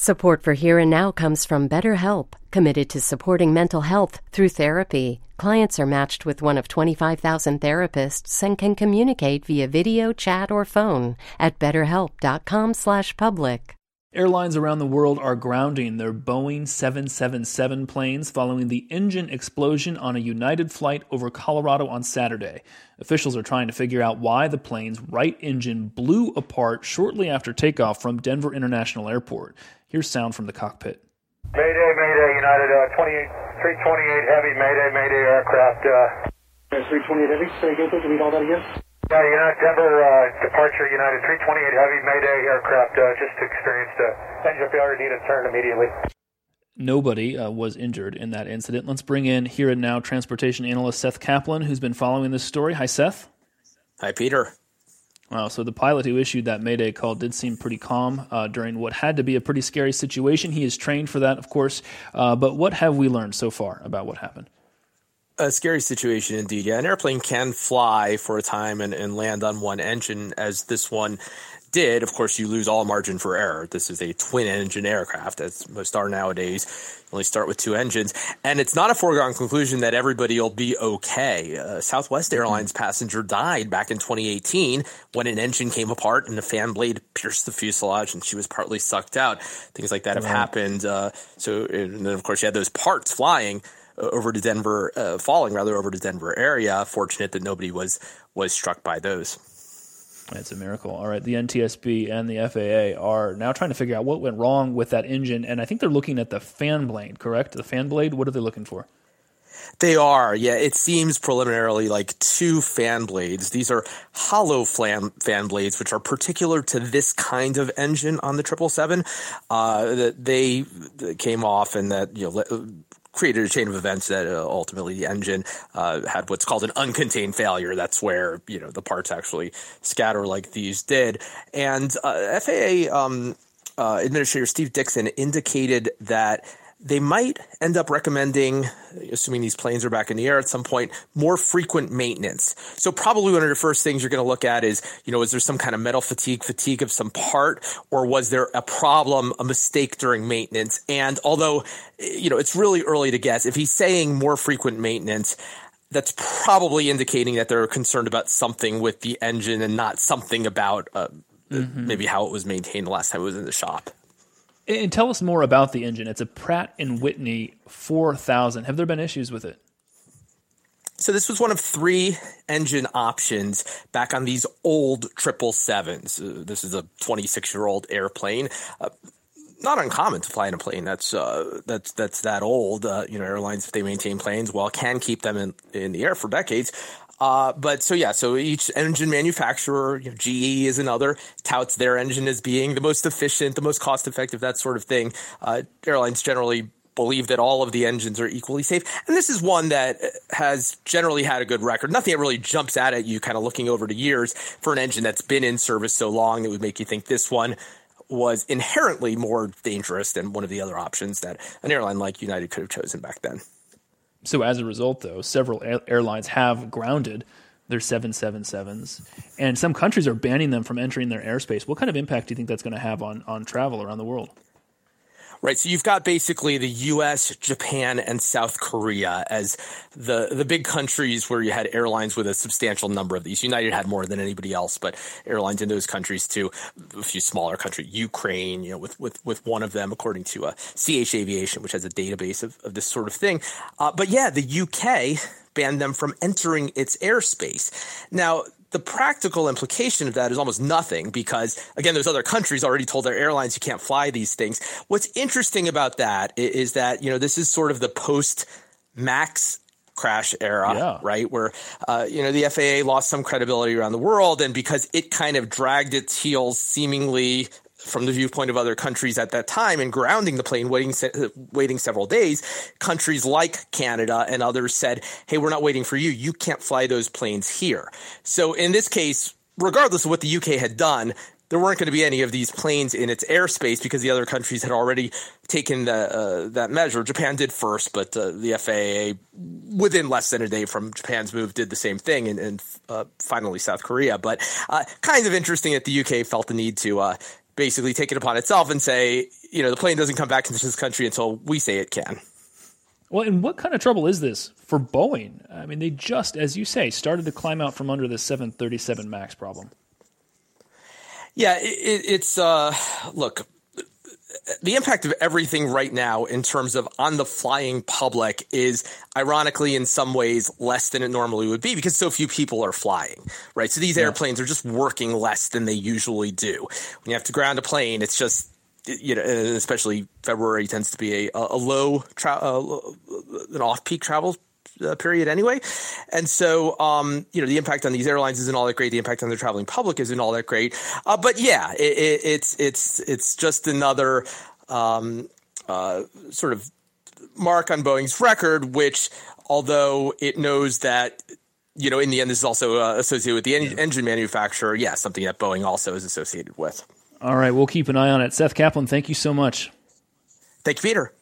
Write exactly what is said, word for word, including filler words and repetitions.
Support for Here and Now comes from BetterHelp, committed to supporting mental health through therapy. Clients are matched with one of twenty-five thousand therapists and can communicate via video, chat, or phone at betterhelp.com slash public. Airlines around the world are grounding their Boeing seven seventy-seven planes following the engine explosion on a United flight over Colorado on Saturday. Officials are trying to figure out why the plane's right engine blew apart shortly after takeoff from Denver International Airport. Here's sound from the cockpit. Mayday, Mayday, United uh, twenty-eight, three twenty-eight Heavy, Mayday, Mayday aircraft. Uh... three twenty-eight Heavy, say again, please, read all that again. Yeah, United Denver uh, departure, United three twenty-eight Heavy, Mayday aircraft. Uh, just experienced uh, engine failure, need a turn immediately. Nobody uh, was injured in that incident. Let's bring in Here and Now transportation analyst Seth Kaplan, who's been following this story. Hi, Seth. Hi, Peter. Wow, so the pilot who issued that Mayday call did seem pretty calm uh, during what had to be a pretty scary situation. He is trained for that, of course. Uh, but what have we learned so far about what happened? A scary situation indeed. Yeah, an airplane can fly for a time and, and land on one engine, as this one did. Of course, you lose all margin for error. This is a twin-engine aircraft, as most are nowadays. You only start with two engines. And it's not a foregone conclusion that everybody will be okay. Uh, Southwest Airlines passenger died back in twenty eighteen when an engine came apart and the fan blade pierced the fuselage and she was partly sucked out. Things like that have right. happened. Uh, so, and then, of course, you had those parts flying over to Denver, uh, falling rather over to Denver area. Fortunate that nobody was was struck by those. It's a miracle. All right, the N T S B and the F A A are now trying to figure out what went wrong with that engine, and I think they're looking at the fan blade, correct? The fan blade, what are they looking for? They are, yeah. It seems preliminarily like two fan blades. These are hollow fan, fan blades, which are particular to this kind of engine on the triple seven. Uh, that they came off, and that you know created a chain of events that uh, ultimately the engine uh, had what's called an uncontained failure. That's where you know the parts actually scatter like these did. And uh, F A A um, uh, Administrator Steve Dickson indicated that they might end up recommending, assuming these planes are back in the air at some point, more frequent maintenance. So probably one of the first things you're going to look at is, you know, is there some kind of metal fatigue, fatigue of some part, or was there a problem, a mistake during maintenance? And although, you know, it's really early to guess, if he's saying more frequent maintenance, that's probably indicating that they're concerned about something with the engine and not something about uh, mm-hmm. maybe how it was maintained the last time it was in the shop. And tell us more about the engine. It's a Pratt and Whitney four thousand. Have there been issues with it? So this was one of three engine options back on these old triple sevens. Uh, this is a twenty-six-year-old airplane. Uh, not uncommon to fly in a plane that's uh, that's that's that old. Uh, you know, airlines, if they maintain planes well, can keep them in, in the air for decades. Uh, but so, yeah, so each engine manufacturer, you know, G E is another, touts their engine as being the most efficient, the most cost effective, that sort of thing. Uh, airlines generally believe that all of the engines are equally safe. And this is one that has generally had a good record. Nothing that really jumps out at you kind of looking over the years for an engine that's been in service so long that would make you think this one was inherently more dangerous than one of the other options that an airline like United could have chosen back then. So as a result, though, several air- airlines have grounded their seven seventy-sevens, and some countries are banning them from entering their airspace. What kind of impact do you think that's going to have on, on travel around the world? Right. So you've got basically the U S, Japan, and South Korea as the the big countries where you had airlines with a substantial number of these. United had more than anybody else, but airlines in those countries too. A few smaller countries, Ukraine, you know, with, with, with one of them, according to uh, C H Aviation, which has a database of, of this sort of thing. Uh, but yeah, the U K banned them from entering its airspace. Now, the practical implication of that is almost nothing because, again, those other countries already told their airlines you can't fly these things. What's interesting about that is that, you know, this is sort of the post-MAX crash era, yeah. right, where, uh, you know, the F A A lost some credibility around the world, and because it kind of dragged its heels seemingly from the viewpoint of other countries at that time and grounding the plane, waiting se- waiting several days, countries like Canada and others said, hey, we're not waiting for you. You can't fly those planes here. So in this case, regardless of what the U K had done, there weren't going to be any of these planes in its airspace because the other countries had already taken the, uh, that measure. Japan did first, but uh, the F A A, within less than a day from Japan's move, did the same thing, and, and uh, finally South Korea. But uh, kind of interesting that the U K felt the need to uh, basically take it upon itself and say, you know, the plane doesn't come back into this country until we say it can. Well, and what kind of trouble is this for Boeing? I mean, they just, as you say, started to climb out from under the seven thirty-seven MAX problem. Yeah, it, it's, uh, look, the impact of everything right now in terms of on the flying public is ironically in some ways less than it normally would be because so few people are flying, right? So these yeah. airplanes are just working less than they usually do. When you have to ground a plane, it's just, you know, especially February tends to be a, a low, tra- uh, an off-peak travel uh, period anyway. And so, um, you know, the impact on these airlines isn't all that great. The impact on the traveling public isn't all that great. Uh, but yeah, it, it, it's, it's, it's just another um, uh, sort of mark on Boeing's record, which although it knows that, you know, in the end, this is also uh, associated with the en- engine manufacturer. Yeah, something that Boeing also is associated with. All right, we'll keep an eye on it. Seth Kaplan, thank you so much. Thank you, Peter.